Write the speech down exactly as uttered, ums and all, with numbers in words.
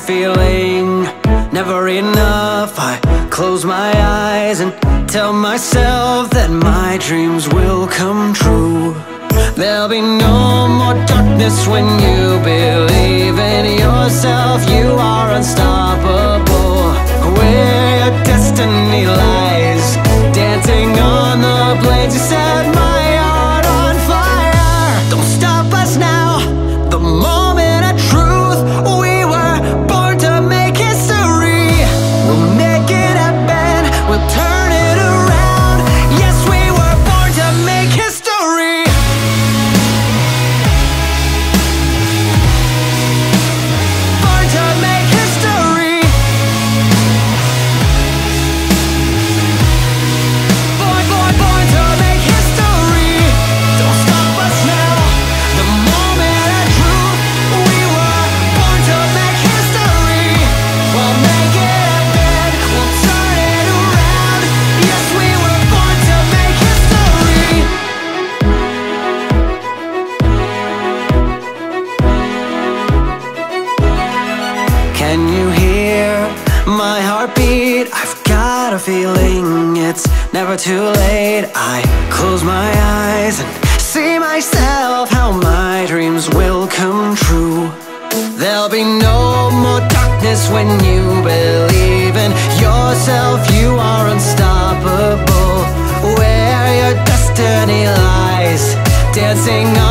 feeling never enough. I close my eyes and tell myself that my dreams will come true. There'll be no more darkness when you believe in yourself. You are unstoppable. Where your destiny lies, dancing on the blades, you set my heart on fire. Don't stop us now, the moment of truth. We were born to make history. We'll make it happen, we'll turn it around. Yes, we were born to make history. Born to make history. Born, born, born to make history. Don't stop us now, the moment of truth. We were born to make history. We'll make it happen, we'll turn it around. Yes, we were born to make history. Can you hear my heartbeat? I've got a feeling it's never too late. I close my eyes and see myself, how my dreams will come true. There'll be no more darkness when you believe in yourself. You are unstoppable. Where your destiny lies, dancing